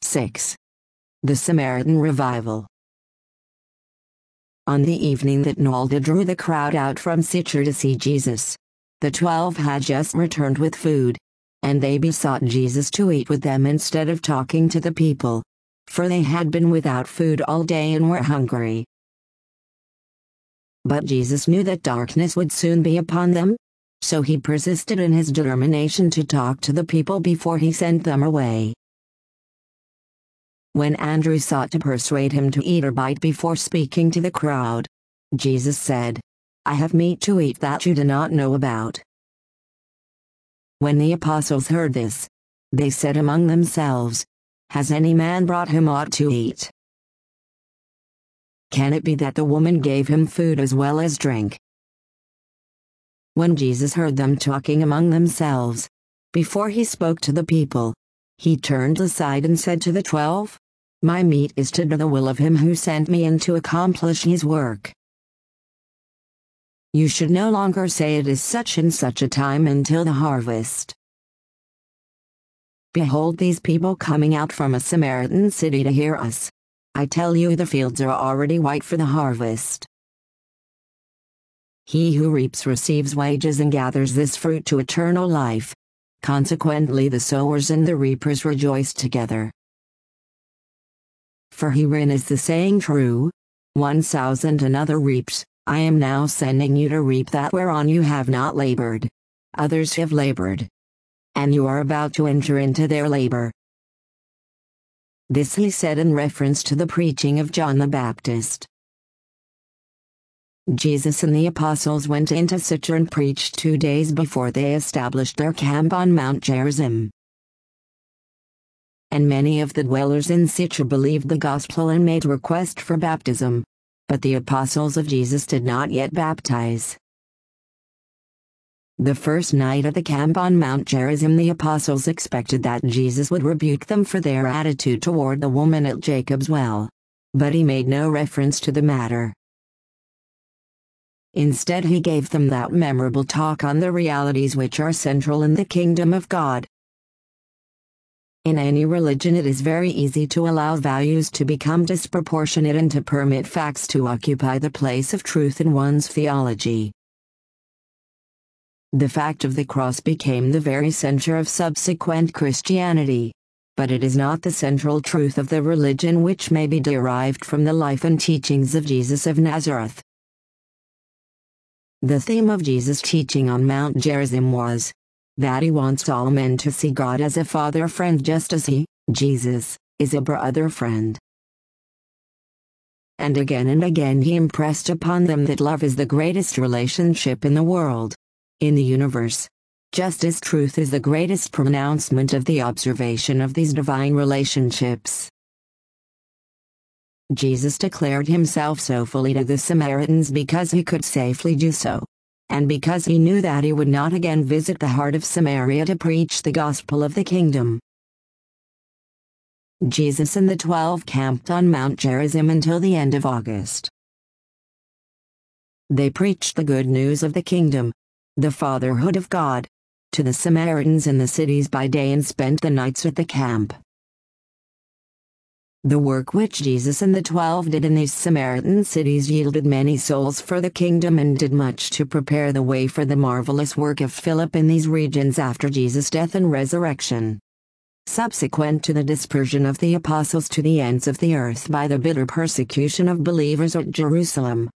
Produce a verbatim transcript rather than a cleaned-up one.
six. The Samaritan Revival. On the evening that Nalda drew the crowd out from Sychar to see Jesus, the twelve had just returned with food, and they besought Jesus to eat with them instead of talking to the people, for they had been without food all day and were hungry. But Jesus knew that darkness would soon be upon them, so he persisted in his determination to talk to the people before he sent them away. When Andrew sought to persuade him to eat or bite before speaking to the crowd, Jesus said, "I have meat to eat that you do not know about." When the apostles heard this, they said among themselves, "Has any man brought him aught to eat? Can it be that the woman gave him food as well as drink?" When Jesus heard them talking among themselves, before he spoke to the people, he turned aside and said to the twelve, "My meat is to do the will of him who sent me and to accomplish his work. You should no longer say it is such and such a time until the harvest. Behold these people coming out from a Samaritan city to hear us. I tell you the fields are already white for the harvest. He who reaps receives wages and gathers this fruit to eternal life. Consequently the sowers and the reapers rejoice together. For herein is the saying true, one sows and another reaps. I am now sending you to reap that whereon you have not labored. Others have labored, and you are about to enter into their labor." This he said in reference to the preaching of John the Baptist. Jesus and the apostles went into Sychar and preached two days before they established their camp on Mount Gerizim. And many of the dwellers in Sychar believed the gospel and made request for baptism, but the apostles of Jesus did not yet baptize. The first night at the camp on Mount Gerizim, the apostles expected that Jesus would rebuke them for their attitude toward the woman at Jacob's well, but he made no reference to the matter. Instead, he gave them that memorable talk on the realities which are central in the kingdom of God. In any religion, it is very easy to allow values to become disproportionate and to permit facts to occupy the place of truth in one's theology. The fact of the cross became the very center of subsequent Christianity, but it is not the central truth of the religion which may be derived from the life and teachings of Jesus of Nazareth. The theme of Jesus' teaching on Mount Gerizim was that he wants all men to see God as a father friend just as he, Jesus, is a brother friend. And again and again he impressed upon them that love is the greatest relationship in the world, in the universe, just as truth is the greatest pronouncement of the observation of these divine relationships. Jesus declared himself so fully to the Samaritans because he could safely do so, and because he knew that he would not again visit the heart of Samaria to preach the gospel of the kingdom. Jesus and the twelve camped on Mount Gerizim until the end of August. They preached the good news of the kingdom, the fatherhood of God, to the Samaritans in the cities by day and spent the nights at the camp. The work which Jesus and the twelve did in these Samaritan cities yielded many souls for the kingdom and did much to prepare the way for the marvelous work of Philip in these regions after Jesus' death and resurrection. Subsequent to the dispersion of the apostles to the ends of the earth by the bitter persecution of believers at Jerusalem,